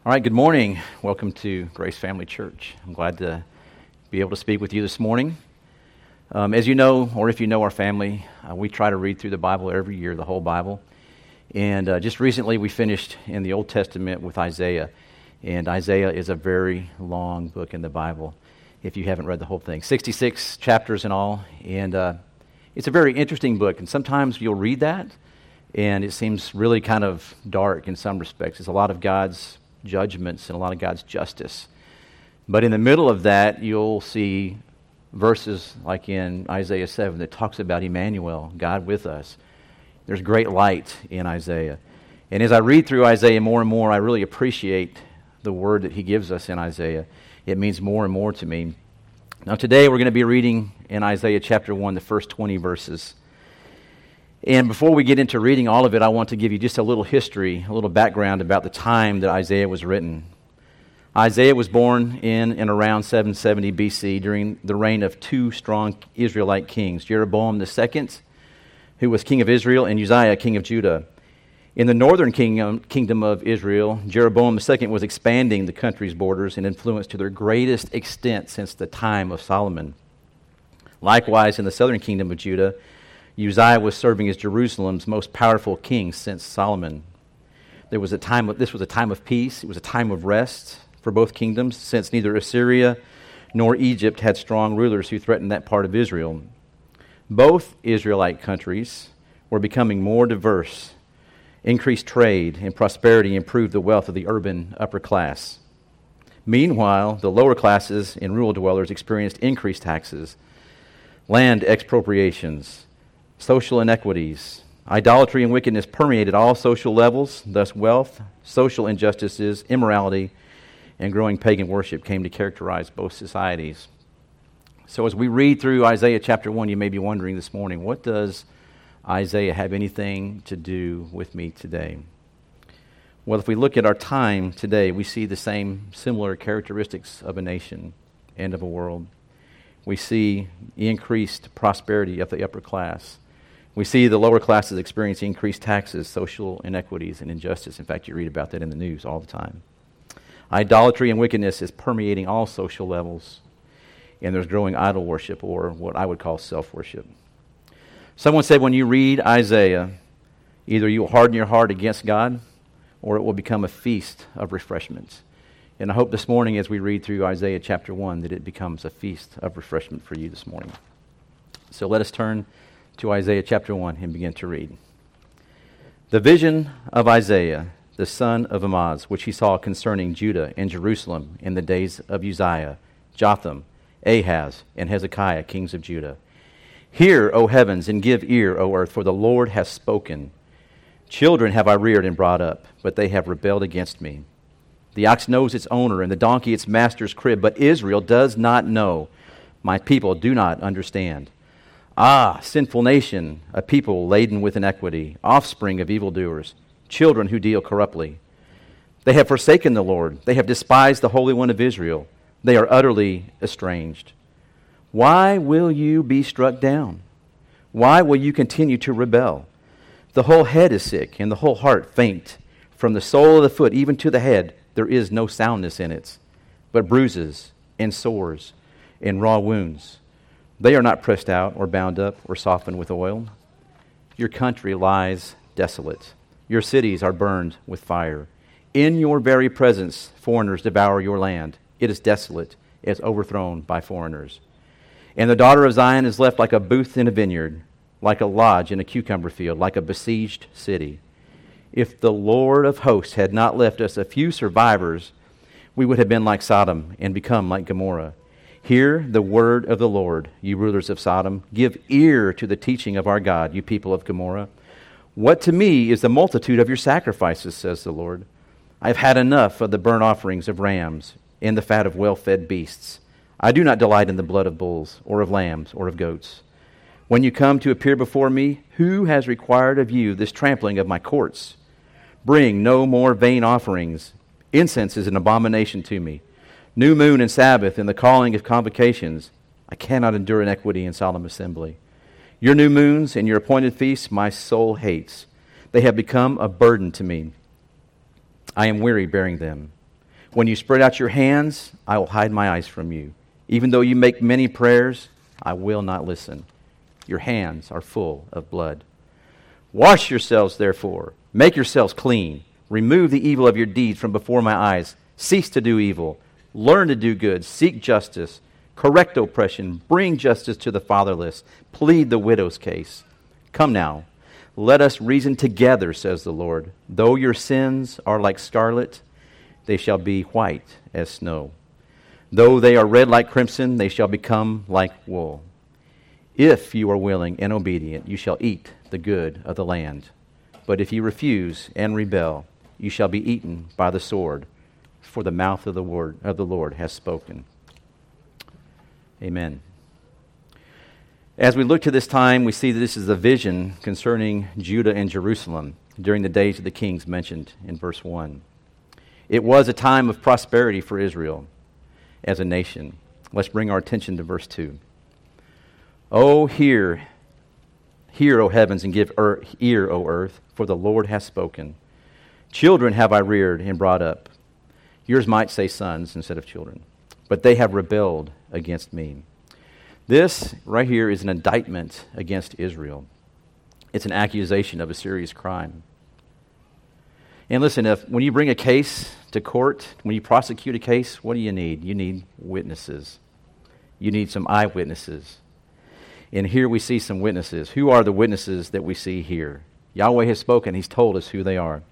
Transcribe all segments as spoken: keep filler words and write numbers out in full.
All right, good morning. Welcome to Grace Family Church. I'm glad to be able to speak with you this morning. Um, as you know, or if you know our family, uh, we try to read through the Bible every year, the whole Bible. And uh, just recently we finished in the Old Testament with Isaiah. And Isaiah is a very long book in the Bible, if you haven't read the whole thing. sixty-six chapters in all. And uh, it's a very interesting book. And sometimes you'll read that, and it seems really kind of dark in some respects. It's a lot of God's judgments and a lot of God's justice. But in the middle of that, you'll see verses like in Isaiah seven that talks about Emmanuel, God with us. There's great light in Isaiah. And as I read through Isaiah more and more, I really appreciate the word that he gives us in Isaiah. It means more and more to me. Now today we're going to be reading in Isaiah chapter one, the first twenty verses. And before we get into reading all of it, I want to give you just a little history, a little background about the time that Isaiah was written. Isaiah was born in and around seven seventy B C during the reign of two strong Israelite kings, Jeroboam the second, who was king of Israel, and Uzziah, king of Judah. In the northern kingdom, kingdom of Israel, Jeroboam the second was expanding the country's borders and influence to their greatest extent since the time of Solomon. Likewise, in the southern kingdom of Judah, Uzziah was serving as Jerusalem's most powerful king since Solomon. There was a time of, this was a time of peace. It was a time of rest for both kingdoms, since neither Assyria nor Egypt had strong rulers who threatened that part of Israel. Both Israelite countries were becoming more diverse. Increased trade and prosperity improved the wealth of the urban upper class. Meanwhile, the lower classes and rural dwellers experienced increased taxes, land expropriations, social inequities. Idolatry and wickedness permeated all social levels. Thus, wealth, social injustices, immorality, and growing pagan worship came to characterize both societies. So as we read through Isaiah chapter one, you may be wondering this morning, what does Isaiah have anything to do with me today? Well, if we look at our time today, we see the same similar characteristics of a nation and of a world. We see increased prosperity of the upper class. We see the lower classes experiencing increased taxes, social inequities, and injustice. In fact, you read about that in the news all the time. Idolatry and wickedness is permeating all social levels, and there's growing idol worship, or what I would call self-worship. Someone said when you read Isaiah, either you will harden your heart against God, or it will become a feast of refreshments. And I hope this morning as we read through Isaiah chapter one that it becomes a feast of refreshment for you this morning. So let us turn to Isaiah chapter one and begin to read. The vision of Isaiah, the son of Amoz, which he saw concerning Judah and Jerusalem in the days of Uzziah, Jotham, Ahaz, and Hezekiah, kings of Judah. Hear, O heavens, and give ear, O earth, for the Lord has spoken. Children have I reared and brought up, but they have rebelled against me. The ox knows its owner, and the donkey its master's crib, but Israel does not know. My people do not understand. Ah, sinful nation, a people laden with iniquity, offspring of evildoers, children who deal corruptly. They have forsaken the Lord. They have despised the Holy One of Israel. They are utterly estranged. Why will you be struck down? Why will you continue to rebel? The whole head is sick, and the whole heart faint. From the sole of the foot even to the head, there is no soundness in it, but bruises and sores and raw wounds. They are not pressed out or bound up or softened with oil. Your country lies desolate. Your cities are burned with fire. In your very presence, foreigners devour your land. It is desolate. It is overthrown by foreigners. And the daughter of Zion is left like a booth in a vineyard, like a lodge in a cucumber field, like a besieged city. If the Lord of hosts had not left us a few survivors, we would have been like Sodom and become like Gomorrah. Hear the word of the Lord, you rulers of Sodom. Give ear to the teaching of our God, you people of Gomorrah. What to me is the multitude of your sacrifices, says the Lord. I have had enough of the burnt offerings of rams and the fat of well-fed beasts. I do not delight in the blood of bulls or of lambs or of goats. When you come to appear before me, who has required of you this trampling of my courts? Bring no more vain offerings. Incense is an abomination to me. New moon and Sabbath and the calling of convocations. I cannot endure iniquity in solemn assembly. Your new moons and your appointed feasts my soul hates. They have become a burden to me. I am weary bearing them. When you spread out your hands, I will hide my eyes from you. Even though you make many prayers, I will not listen. Your hands are full of blood. Wash yourselves, therefore. Make yourselves clean. Remove the evil of your deeds from before my eyes. Cease to do evil. Learn to do good. Seek justice. Correct oppression. Bring justice to the fatherless. Plead the widow's case. Come now, let us reason together, says the Lord. Though your sins are like scarlet, they shall be white as snow. Though they are red like crimson, they shall become like wool. If you are willing and obedient, you shall eat the good of the land. But if you refuse and rebel, you shall be eaten by the sword, for the mouth of the word of the Lord has spoken. Amen. As we look to this time, we see that this is a vision concerning Judah and Jerusalem during the days of the kings mentioned in verse one. It was a time of prosperity for Israel as a nation. Let's bring our attention to verse two. Oh, hear, hear, O heavens, and give ear, O earth, for the Lord has spoken. Children have I reared and brought up. Yours might say sons instead of children, but they have rebelled against me. This right here is an indictment against Israel. It's an accusation of a serious crime. And listen, if when you bring a case to court, when you prosecute a case, what do you need? You need witnesses. You need some eyewitnesses. And here we see some witnesses. Who are the witnesses that we see here? Yahweh has spoken. He's told us who they are.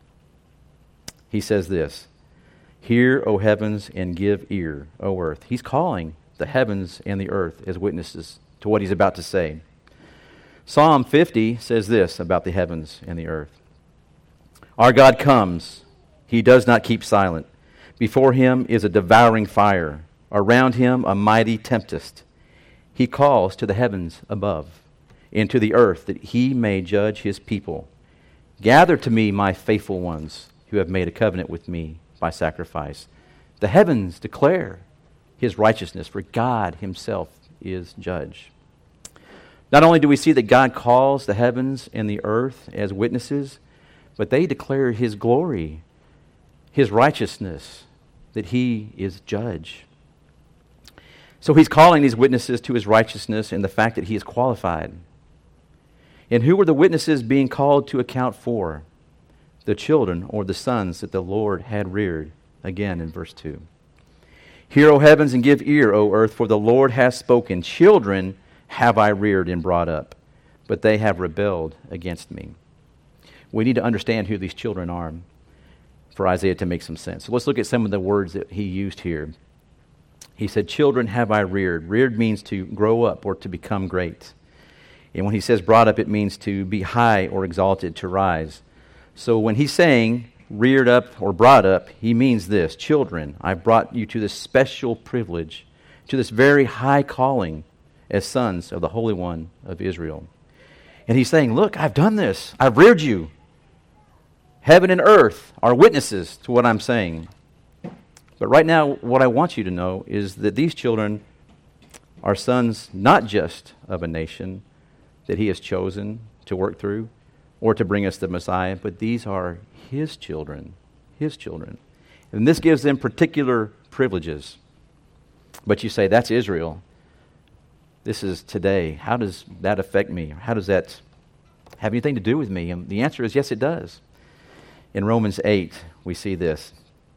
He says this, hear, O heavens, and give ear, O earth. He's calling the heavens and the earth as witnesses to what he's about to say. Psalm fifty says this about the heavens and the earth. Our God comes. He does not keep silent. Before him is a devouring fire. Around him a mighty tempest. He calls to the heavens above and to the earth that he may judge his people. Gather to me my faithful ones who have made a covenant with me by sacrifice. The heavens declare his righteousness, for God himself is judge. Not only do we see that God calls the heavens and the earth as witnesses, but they declare his glory, his righteousness, that he is judge. So he's calling these witnesses to his righteousness and the fact that he is qualified. And who were the witnesses being called to account for? The children or the sons that the Lord had reared, again in verse two. Hear, O heavens, and give ear, O earth, for the Lord has spoken. Children have I reared and brought up, but they have rebelled against me. We need to understand who these children are for Isaiah to make some sense. So let's look at some of the words that he used here. He said, children have I reared. Reared means to grow up or to become great. And when he says brought up, it means to be high or exalted, to rise. So when he's saying reared up or brought up, he means this. Children, I've brought you to this special privilege, to this very high calling as sons of the Holy One of Israel. And he's saying, look, I've done this. I've reared you. Heaven and earth are witnesses to what I'm saying. But right now, what I want you to know is that these children are sons not just of a nation that he has chosen to work through or to bring us the Messiah, but these are his children, his children. And this gives them particular privileges. But you say, that's Israel. This is today. How does that affect me? How does that have anything to do with me? And the answer is yes, it does. In Romans eight, we see this.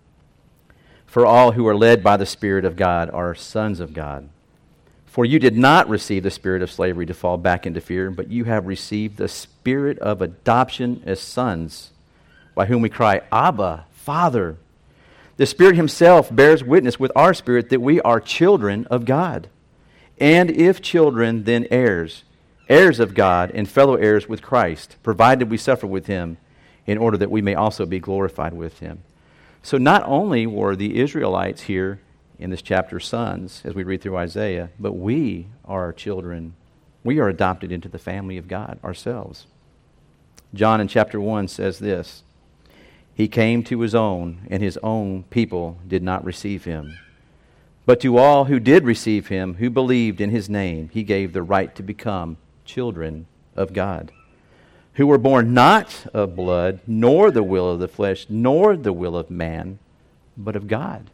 For all who are led by the Spirit of God are sons of God. For you did not receive the spirit of slavery to fall back into fear, but you have received the spirit of adoption as sons, by whom we cry, Abba, Father. The Spirit himself bears witness with our spirit that we are children of God. And if children, then heirs, heirs of God and fellow heirs with Christ, provided we suffer with him, in order that we may also be glorified with him. So not only were the Israelites here in this chapter sons, as we read through Isaiah, but we are children. We are adopted into the family of God ourselves. John in chapter one says this, He came to his own, and his own people did not receive him. But to all who did receive him, who believed in his name, he gave the right to become children of God, who were born not of blood, nor the will of the flesh, nor the will of man, but of God.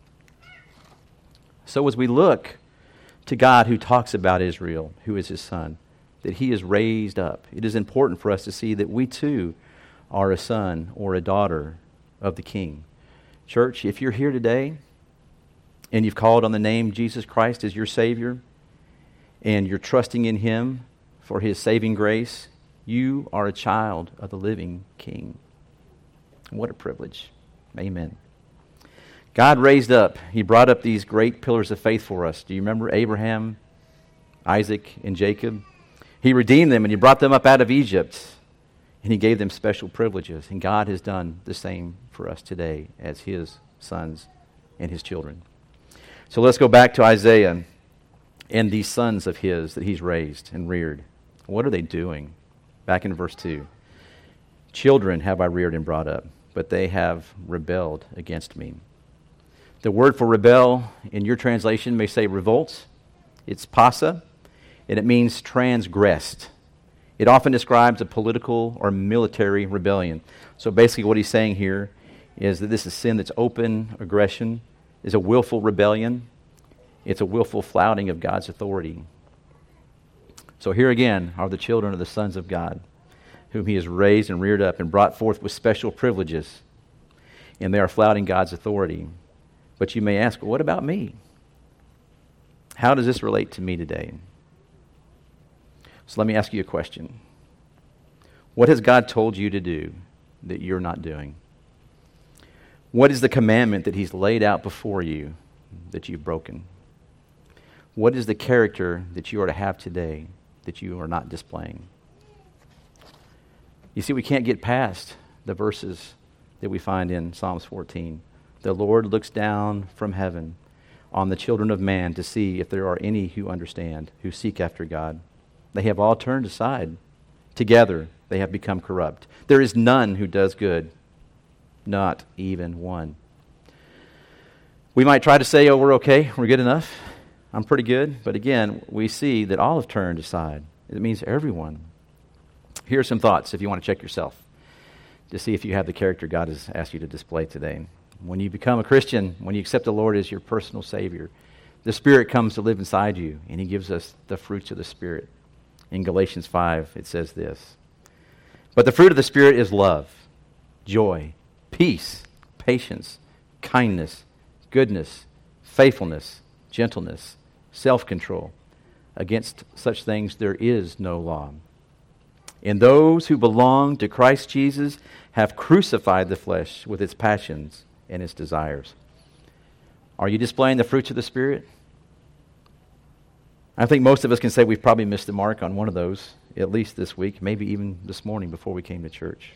So as we look to God who talks about Israel, who is his son, that he is raised up, it is important for us to see that we too are a son or a daughter of the King. Church, if you're here today and you've called on the name Jesus Christ as your Savior and you're trusting in him for his saving grace, you are a child of the living King. What a privilege. Amen. God raised up, he brought up these great pillars of faith for us. Do you remember Abraham, Isaac, and Jacob? He redeemed them and he brought them up out of Egypt. And he gave them special privileges. And God has done the same for us today as his sons and his children. So let's go back to Isaiah and these sons of his that he's raised and reared. What are they doing? Back in verse two. Children have I reared and brought up, but they have rebelled against me. The word for rebel in your translation may say revolt. It's pasa, and it means transgressed. It often describes a political or military rebellion. So basically what he's saying here is that this is sin that's open aggression, is a willful rebellion. It's a willful flouting of God's authority. So here again are the children of the sons of God, whom he has raised and reared up and brought forth with special privileges. And they are flouting God's authority. But you may ask, well, what about me? How does this relate to me today? So let me ask you a question. What has God told you to do that you're not doing? What is the commandment that he's laid out before you that you've broken? What is the character that you are to have today that you are not displaying? You see, we can't get past the verses that we find in Psalms fourteen. The Lord looks down from heaven on the children of man to see if there are any who understand, who seek after God. They have all turned aside. Together they have become corrupt. There is none who does good, not even one. We might try to say, oh, we're okay, we're good enough, I'm pretty good. But again, we see that all have turned aside. It means everyone. Here are some thoughts if you want to check yourself to see if you have the character God has asked you to display today. When you become a Christian, when you accept the Lord as your personal Savior, the Spirit comes to live inside you, and he gives us the fruits of the Spirit. In Galatians five, it says this, but the fruit of the Spirit is love, joy, peace, patience, kindness, goodness, faithfulness, gentleness, self-control. Against such things there is no law. And those who belong to Christ Jesus have crucified the flesh with its passions and its desires. Are you displaying the fruits of the Spirit? I think most of us can say we've probably missed the mark on one of those, at least this week, maybe even this morning before we came to church.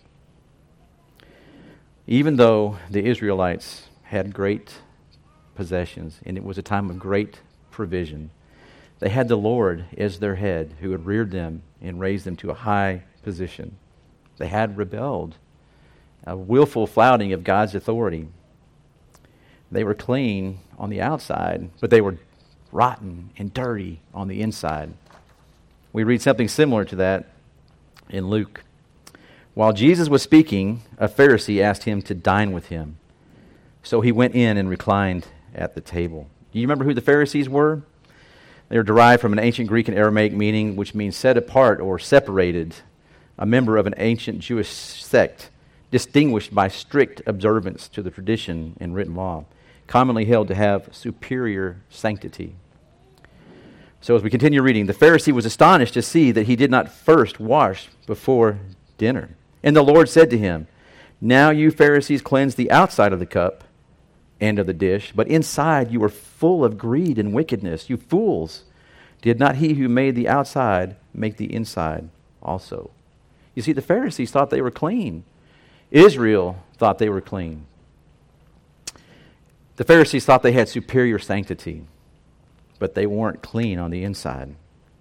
Even though the Israelites had great possessions, and it was a time of great provision, they had the Lord as their head who had reared them and raised them to a high position. They had rebelled, a willful flouting of God's authority. They were clean on the outside, but they were rotten and dirty on the inside. We read something similar to that in Luke. While Jesus was speaking, a Pharisee asked him to dine with him. So he went in and reclined at the table. Do you remember who the Pharisees were? They are derived from an ancient Greek and Aramaic meaning, which means set apart or separated, a member of an ancient Jewish sect, distinguished by strict observance to the tradition and written law, commonly held to have superior sanctity. So as we continue reading, the Pharisee was astonished to see that he did not first wash before dinner. And the Lord said to him, now you Pharisees cleanse the outside of the cup and of the dish, but inside you are full of greed and wickedness. You fools, did not he who made the outside make the inside also? You see, the Pharisees thought they were clean. Israel thought they were clean. The Pharisees thought they had superior sanctity, but they weren't clean on the inside.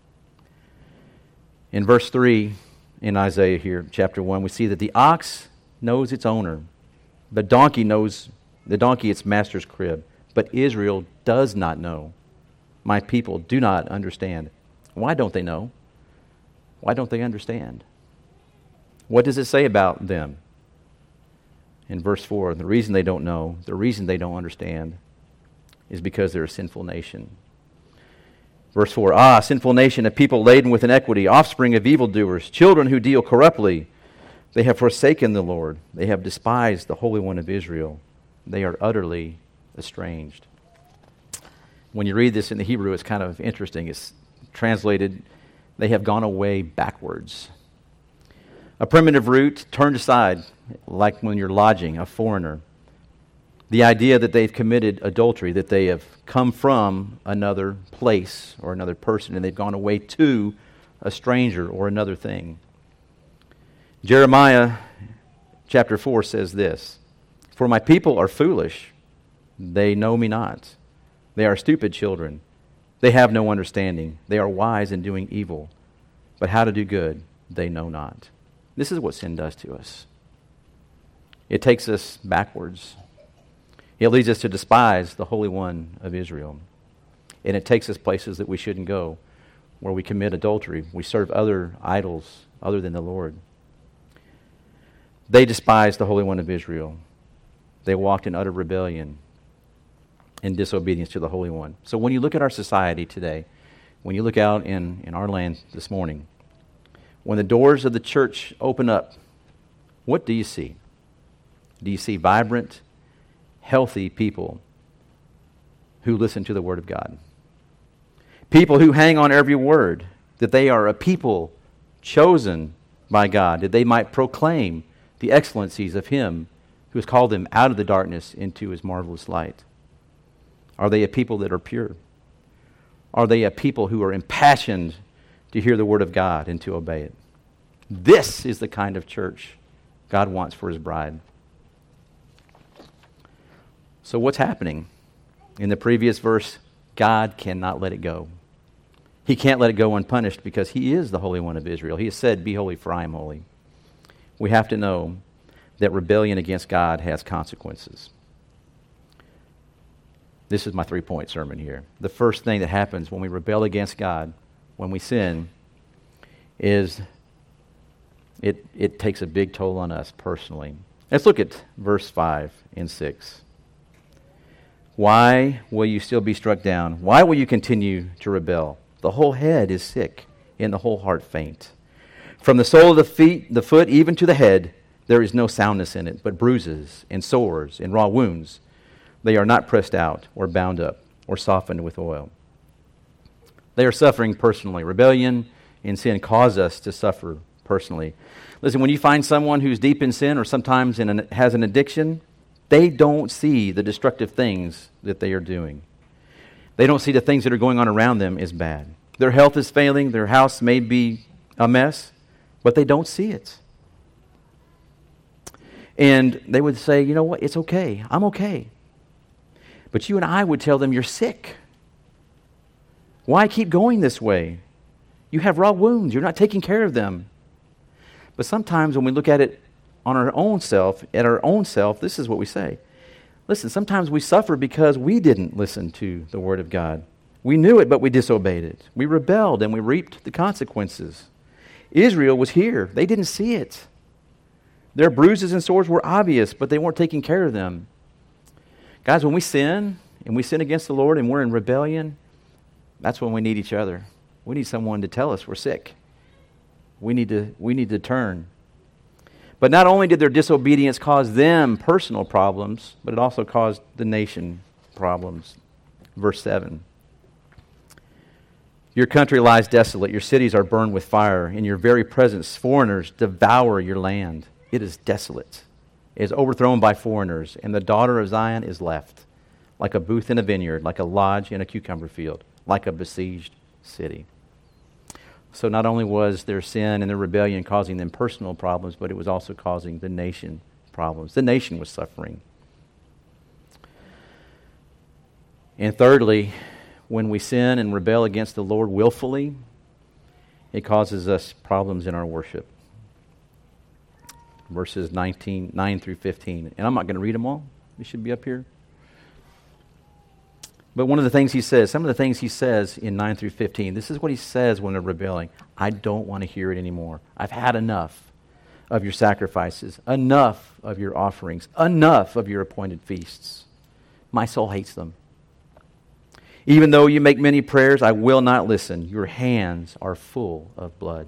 In verse three, in Isaiah here, chapter one, we see that the ox knows its owner. The donkey knows the donkey its master's crib. But Israel does not know. My people do not understand. Why don't they know? Why don't they understand? What does it say about them? in verse four, the reason they don't know, the reason they don't understand is because they're a sinful nation. Verse four, ah, sinful nation, a people laden with iniquity, offspring of evildoers, children who deal corruptly. They have forsaken the Lord. They have despised the Holy One of Israel. They are utterly estranged. When you read this in the Hebrew, it's kind of interesting. It's translated, they have gone away backwards. A primitive root, turned aside, like when you're lodging, a foreigner. The idea that they've committed adultery, that they have come from another place or another person, and they've gone away to a stranger or another thing. Jeremiah chapter four says this, "For my people are foolish, they know me not. They are stupid children. They have no understanding. They are wise in doing evil. But how to do good, they know not." This is what sin does to us. It takes us backwards. It leads us to despise the Holy One of Israel. And it takes us places that we shouldn't go, where we commit adultery. We serve other idols other than the Lord. They despised the Holy One of Israel. They walked in utter rebellion and disobedience to the Holy One. So when you look at our society today, when you look out in, in our land this morning, when the doors of the church open up, what do you see? Do you see vibrant, healthy people who listen to the Word of God? People who hang on every word, that they are a people chosen by God, that they might proclaim the excellencies of Him who has called them out of the darkness into His marvelous light. Are they a people that are pure? Are they a people who are impassioned to hear the Word of God and to obey it? This is the kind of church God wants for His bride. So what's happening? In the previous verse, God cannot let it go. He can't let it go unpunished because He is the Holy One of Israel. He has said, "Be holy, for I am holy." We have to know that rebellion against God has consequences. This is my three-point sermon here. The first thing that happens when we rebel against God, when we sin, is it, it takes a big toll on us personally. Let's look at verse five and six. Why will you still be struck down? Why will you continue to rebel? The whole head is sick, and the whole heart faint. From the sole of the feet, the foot, even to the head, there is no soundness in it, but bruises and sores and raw wounds. They are not pressed out or bound up or softened with oil. They are suffering personally. Rebellion and sin cause us to suffer personally. Listen, when you find someone who's deep in sin or sometimes in an, has an addiction, they don't see the destructive things that they are doing. They don't see the things that are going on around them as bad. Their health is failing. Their house may be a mess, but they don't see it. And they would say, you know what, it's okay. I'm okay. But you and I would tell them, you're sick. Why keep going this way? You have raw wounds. You're not taking care of them. But sometimes when we look at it on our own self, at our own self, this is what we say. Listen, sometimes we suffer because we didn't listen to the Word of God. We knew it, but we disobeyed it. We rebelled, and we reaped the consequences. Israel was here. They didn't see it. Their bruises and sores were obvious, but they weren't taking care of them. Guys, when we sin, and we sin against the Lord, and we're in rebellion, that's when we need each other. We need someone to tell us we're sick. We need to, we need to turn. But not only did their disobedience cause them personal problems, but it also caused the nation problems. Verse seven. Your country lies desolate. Your cities are burned with fire. In your very presence, foreigners devour your land. It is desolate. It is overthrown by foreigners, and the daughter of Zion is left, like a booth in a vineyard, like a lodge in a cucumber field, like a besieged city. So not only was their sin and their rebellion causing them personal problems, but it was also causing the nation problems. The nation was suffering. And thirdly, when we sin and rebel against the Lord willfully, it causes us problems in our worship. Verses nineteen, nine through fifteen. And I'm not going to read them all. They should be up here. But one of the things he says, some of the things he says in nine through fifteen, this is what he says when they're rebelling. I don't want to hear it anymore. I've had enough of your sacrifices, enough of your offerings, enough of your appointed feasts. My soul hates them. Even though you make many prayers, I will not listen. Your hands are full of blood.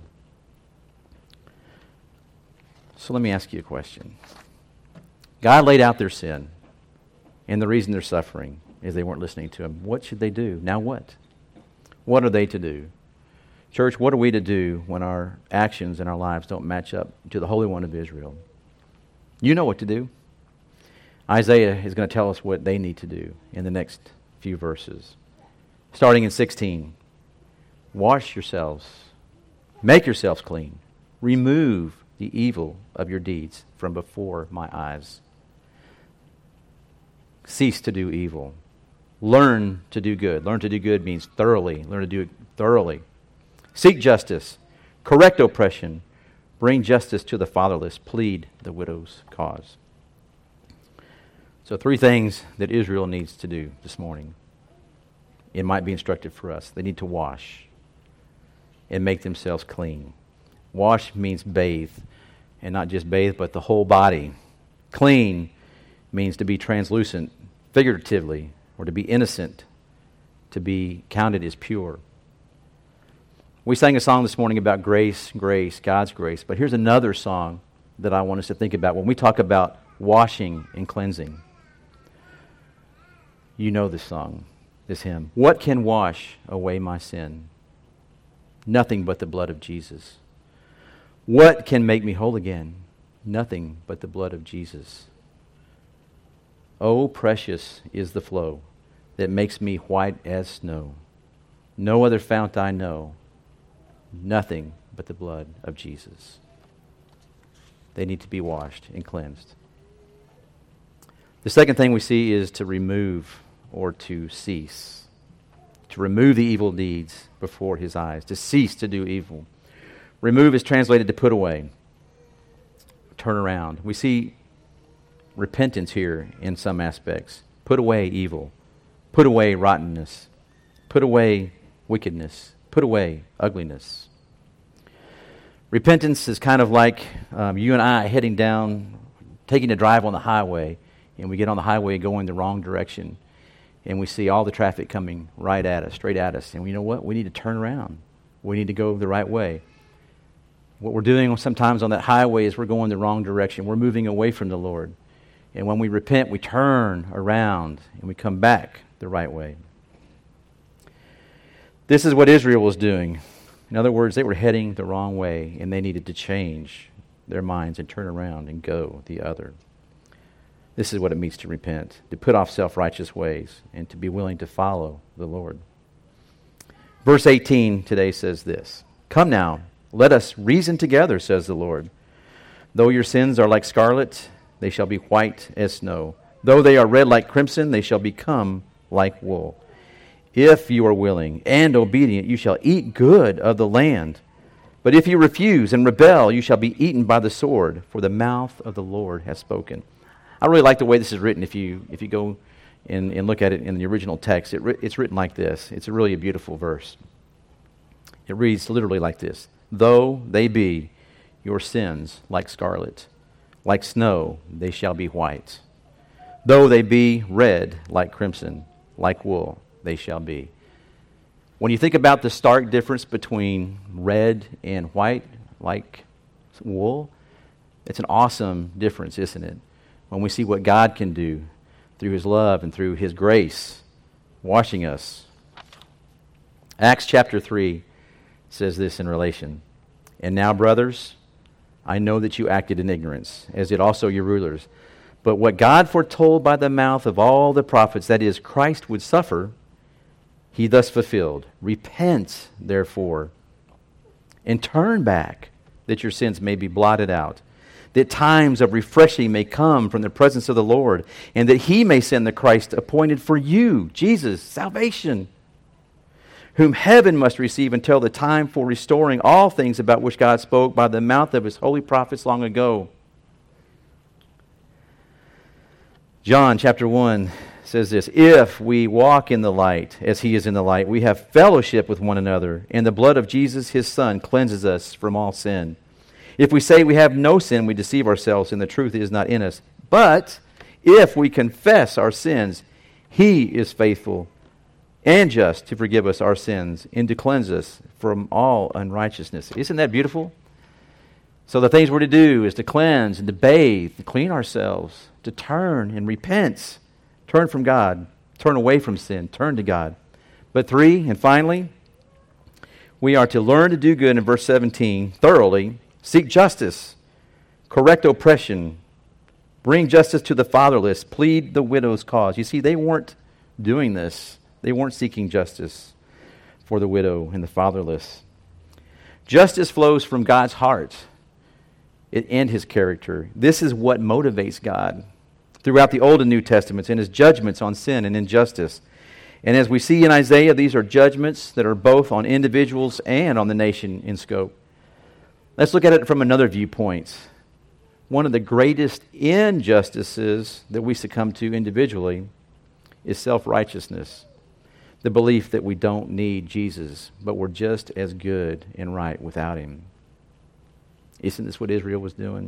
So let me ask you a question. God laid out their sin, and the reason they're suffering is they weren't listening to Him. What should they do? Now what? What are they to do? Church, what are we to do when our actions and our lives don't match up to the Holy One of Israel? You know what to do. Isaiah is going to tell us what they need to do in the next few verses. Starting in sixteen, wash yourselves, make yourselves clean, remove the evil of your deeds from before my eyes. Cease to do evil. Learn to do good. Learn to do good means thoroughly. Learn to do it thoroughly. Seek justice. Correct oppression. Bring justice to the fatherless. Plead the widow's cause. So three things that Israel needs to do this morning. It might be instructive for us. They need to wash and make themselves clean. Wash means bathe, and not just bathe, but the whole body. Clean means to be translucent, figuratively, or to be innocent, to be counted as pure. We sang a song this morning about grace, grace, God's grace, but here's another song that I want us to think about when we talk about washing and cleansing. You know this song, this hymn. What can wash away my sin? Nothing but the blood of Jesus. What can make me whole again? Nothing but the blood of Jesus. Oh, precious is the flow that makes me white as snow. No other fount I know. Nothing but the blood of Jesus. They need to be washed and cleansed. The second thing we see is to remove or to cease. To remove the evil deeds before His eyes. To cease to do evil. Remove is translated to put away. Turn around. We see repentance here in some aspects. Put away evil. Put away rottenness. Put away wickedness. Put away ugliness. Repentance is kind of like um, you and I heading down, taking a drive on the highway, and we get on the highway going the wrong direction, and we see all the traffic coming right at us, straight at us, and you know what? We need to turn around. We need to go the right way. What we're doing sometimes on that highway is we're going the wrong direction. We're moving away from the Lord. And when we repent, we turn around and we come back the right way. This is what Israel was doing. In other words, they were heading the wrong way, and they needed to change their minds and turn around and go the other. This is what it means to repent, to put off self-righteous ways and to be willing to follow the Lord. Verse eighteen today says this, "Come now, let us reason together, says the Lord. Though your sins are like scarlet, they shall be white as snow. Though they are red like crimson, they shall become like wool. If you are willing and obedient, you shall eat good of the land. But if you refuse and rebel, you shall be eaten by the sword, for the mouth of the Lord has spoken." I really like the way this is written. If you if you go and, and look at it in the original text, it, it's written like this. It's a really a beautiful verse. It reads literally like this. "Though they be your sins like scarlet, like snow they shall be white. Though they be red like crimson, like wool they shall be." When you think about the stark difference between red and white, like wool, it's an awesome difference, isn't it? When we see what God can do through His love and through His grace, washing us. Acts chapter three says this in relation. "And now, brothers, I know that you acted in ignorance, as did also your rulers. But what God foretold by the mouth of all the prophets, that is, Christ would suffer, He thus fulfilled. Repent, therefore, and turn back, that your sins may be blotted out, that times of refreshing may come from the presence of the Lord, and that He may send the Christ appointed for you, Jesus, salvation, whom heaven must receive until the time for restoring all things about which God spoke by the mouth of His holy prophets long ago." John chapter one says this, "If we walk in the light as He is in the light, we have fellowship with one another, and the blood of Jesus His Son cleanses us from all sin. If we say we have no sin, we deceive ourselves, and the truth is not in us. But if we confess our sins, He is faithful and just to forgive us our sins and to cleanse us from all unrighteousness. Isn't that beautiful? So the things we're to do is to cleanse and to bathe, to clean ourselves, to turn and repent, turn from God, turn away from sin, turn to God. But three, and finally, we are to learn to do good in verse seventeen, thoroughly, seek justice, correct oppression, bring justice to the fatherless, plead the widow's cause. You see, they weren't doing this. They weren't seeking justice for the widow and the fatherless. Justice flows from God's heart and His character. This is what motivates God throughout the Old and New Testaments in His judgments on sin and injustice. And as we see in Isaiah, these are judgments that are both on individuals and on the nation in scope. Let's look at it from another viewpoint. One of the greatest injustices that we succumb to individually is self-righteousness. The belief that we don't need Jesus, but we're just as good and right without Him. Isn't this what Israel was doing?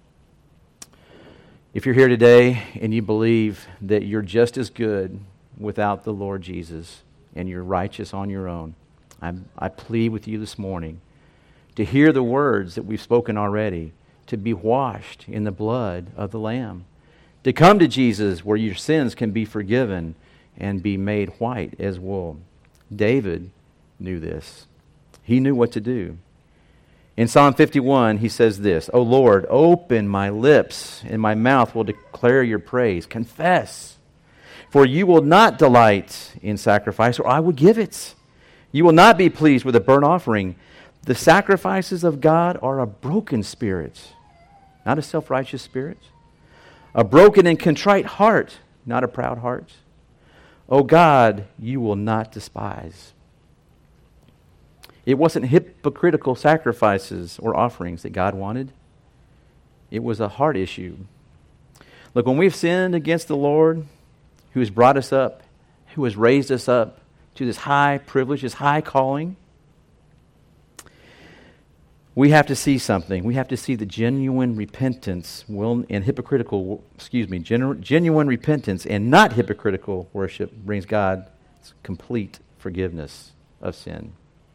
If you're here today and you believe that you're just as good without the Lord Jesus and you're righteous on your own, I, I plead with you this morning to hear the words that we've spoken already, to be washed in the blood of the Lamb, to come to Jesus where your sins can be forgiven and be made white as wool. David knew this. He knew what to do. In Psalm fifty-one, he says this, O Lord, open my lips, and my mouth will declare your praise. Confess, for you will not delight in sacrifice, or I will give it. You will not be pleased with a burnt offering. The sacrifices of God are a broken spirit, not a self-righteous spirit. A broken and contrite heart, not a proud heart. O God, you will not despise. It wasn't hypocritical sacrifices or offerings that God wanted. It was a heart issue. Look, when we've sinned against the Lord, who has brought us up, who has raised us up to this high privilege, this high calling, we have to see something. We have to see the genuine repentance will, and hypocritical, excuse me, genu- genuine repentance and not hypocritical worship brings God's complete forgiveness of sin.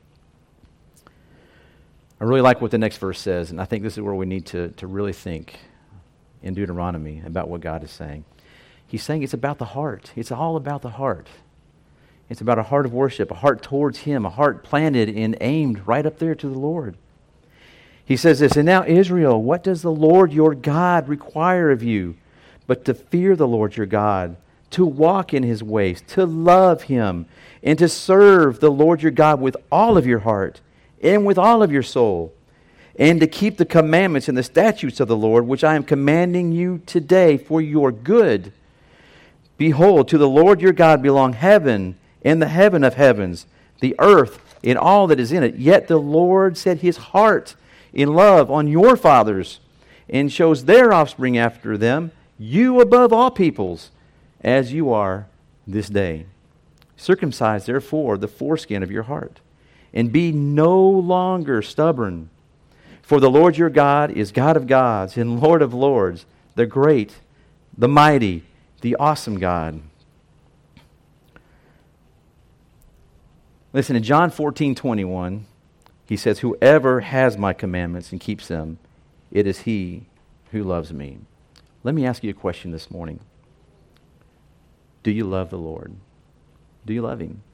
I really like what the next verse says, and I think this is where we need to, to really think in Deuteronomy about what God is saying. He's saying it's about the heart. It's all about the heart. It's about a heart of worship, a heart towards Him, a heart planted and aimed right up there to the Lord. He says this, and now Israel, what does the Lord your God require of you but to fear the Lord your God, to walk in His ways, to love Him, and to serve the Lord your God with all of your heart and with all of your soul, and to keep the commandments and the statutes of the Lord, which I am commanding you today for your good. Behold, to the Lord your God belong heaven and the heaven of heavens, the earth and all that is in it. Yet the Lord set His heart in love on your fathers, and chose their offspring after them, you above all peoples, as you are this day. Circumcise, therefore, the foreskin of your heart, and be no longer stubborn. For the Lord your God is God of gods and Lord of lords, the great, the mighty, the awesome God. Listen, in John fourteen twenty-one, He says, whoever has my commandments and keeps them, it is he who loves me. Let me ask you a question this morning. Do you love the Lord? Do you love Him?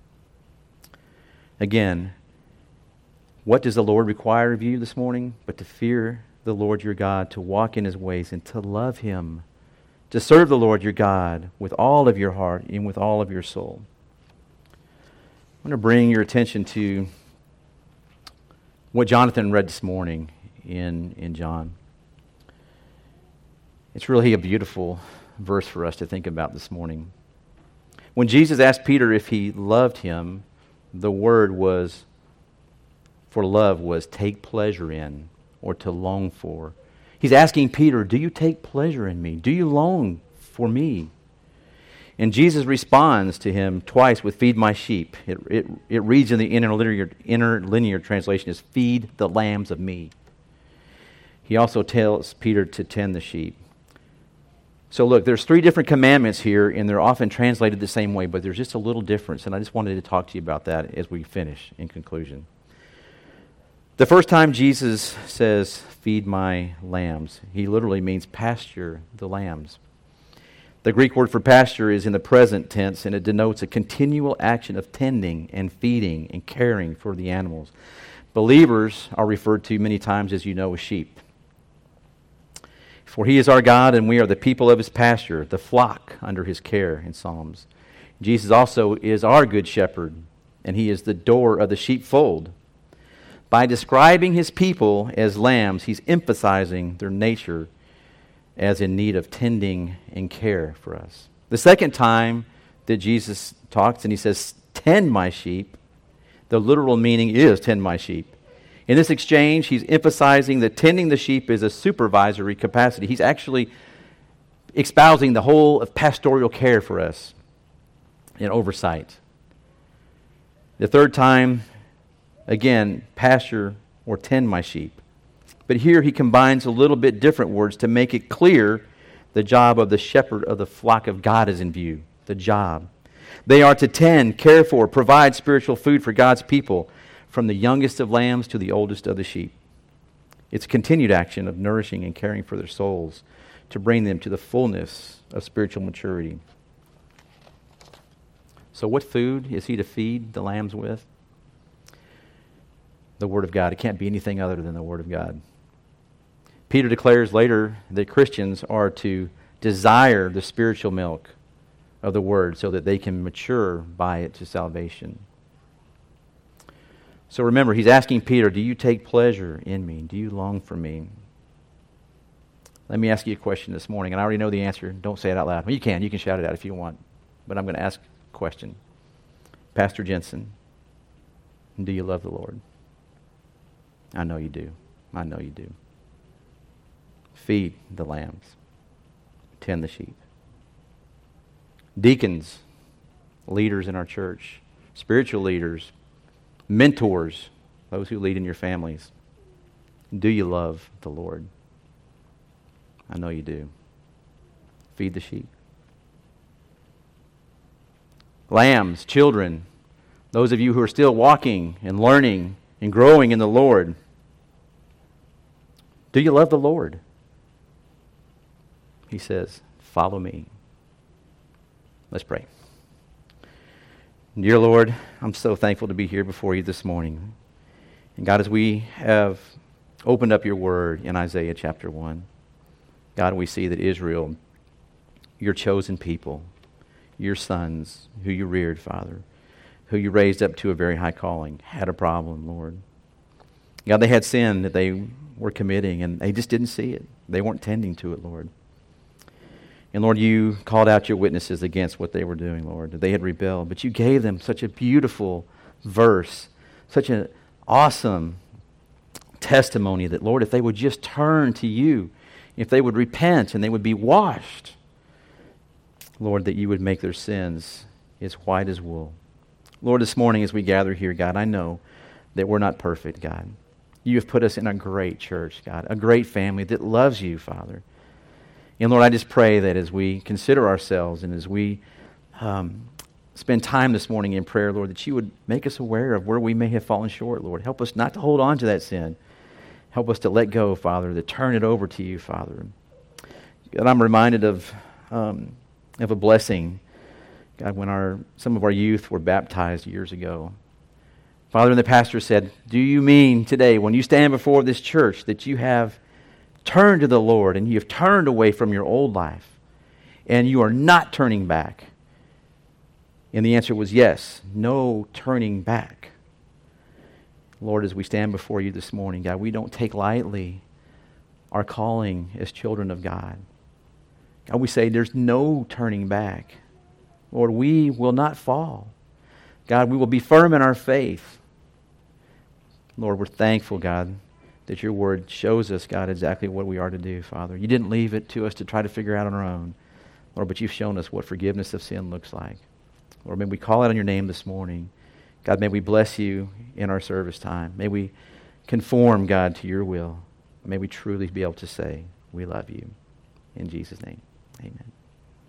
Again, what does the Lord require of you this morning? But to fear the Lord your God, to walk in His ways, and to love Him, to serve the Lord your God with all of your heart and with all of your soul. I want to bring your attention to what Jonathan read this morning in, in John. It's really a beautiful verse for us to think about this morning. When Jesus asked Peter if he loved him, the word was, for love was take pleasure in, or to long for. He's asking Peter, do you take pleasure in me? Do you long for me? And Jesus responds to him twice with feed my sheep. It, it, it reads in the interlinear, interlinear translation as feed the lambs of me. He also tells Peter to tend the sheep. So look, there's three different commandments here, and they're often translated the same way, but there's just a little difference, and I just wanted to talk to you about that as we finish in conclusion. The first time Jesus says, feed my lambs, he literally means pasture the lambs. The Greek word for pasture is in the present tense, and it denotes a continual action of tending and feeding and caring for the animals. Believers are referred to many times, as you know, as sheep. For he is our God, and we are the people of his pasture, the flock under his care in Psalms. Jesus also is our good shepherd, and he is the door of the sheepfold. By describing his people as lambs, he's emphasizing their nature as in need of tending and care for us. The second time that Jesus talks and he says, tend my sheep, the literal meaning is tend my sheep. In this exchange, he's emphasizing that tending the sheep is a supervisory capacity. He's actually espousing the whole of pastoral care for us and oversight. The third time, again, pasture or tend my sheep. But here he combines a little bit different words to make it clear the job of the shepherd of the flock of God is in view. The job. They are to tend, care for, provide spiritual food for God's people, from the youngest of lambs to the oldest of the sheep. It's a continued action of nourishing and caring for their souls to bring them to the fullness of spiritual maturity. So what food is he to feed the lambs with? The Word of God. It can't be anything other than the Word of God. Peter declares later that Christians are to desire the spiritual milk of the Word so that they can mature by it to salvation. So remember, he's asking Peter, do you take pleasure in me? Do you long for me? Let me ask you a question this morning, and I already know the answer. Don't say it out loud. Well, you can. You can shout it out if you want. But I'm going to ask a question. Pastor Jensen, do you love the Lord? I know you do. I know you do. Feed the lambs. Tend the sheep. Deacons, leaders in our church, spiritual leaders, mentors, those who lead in your families. Do you love the Lord? I know you do. Feed the sheep. Lambs, children, those of you who are still walking and learning and growing in the Lord. Do you love the Lord? He says, follow me. Let's pray. Dear Lord, I'm so thankful to be here before you this morning. And God, as we have opened up your word in Isaiah chapter one, God, we see that Israel, your chosen people, your sons, who you reared, Father, who you raised up to a very high calling, had a problem, Lord. God, they had sin that they were committing, and they just didn't see it. They weren't tending to it, Lord. And Lord, you called out your witnesses against what they were doing, Lord. They had rebelled, but you gave them such a beautiful verse, such an awesome testimony that, Lord, if they would just turn to you, if they would repent and they would be washed, Lord, that you would make their sins as white as wool. Lord, this morning as we gather here, God, I know that we're not perfect, God. You have put us in a great church, God, a great family that loves you, Father. And Lord, I just pray that as we consider ourselves and as we um, spend time this morning in prayer, Lord, that you would make us aware of where we may have fallen short, Lord. Help us not to hold on to that sin. Help us to let go, Father, to turn it over to you, Father. And I'm reminded of um, of a blessing, God, when our some of our youth were baptized years ago. Father, and the pastor said, do you mean today, when you stand before this church, that you have turned to the Lord and you have turned away from your old life and you are not turning back? And the answer was yes, no turning back. Lord, as we stand before you this morning, God, we don't take lightly our calling as children of God. God, we say there's no turning back. Lord, we will not fall. God, we will be firm in our faith. Lord, we're thankful, God, that your word shows us, God, exactly what we are to do, Father. You didn't leave it to us to try to figure out on our own, Lord, but you've shown us what forgiveness of sin looks like. Lord, may we call out on your name this morning. God, may we bless you in our service time. May we conform, God, to your will. may we truly be able to say, we love you. In Jesus' name, amen.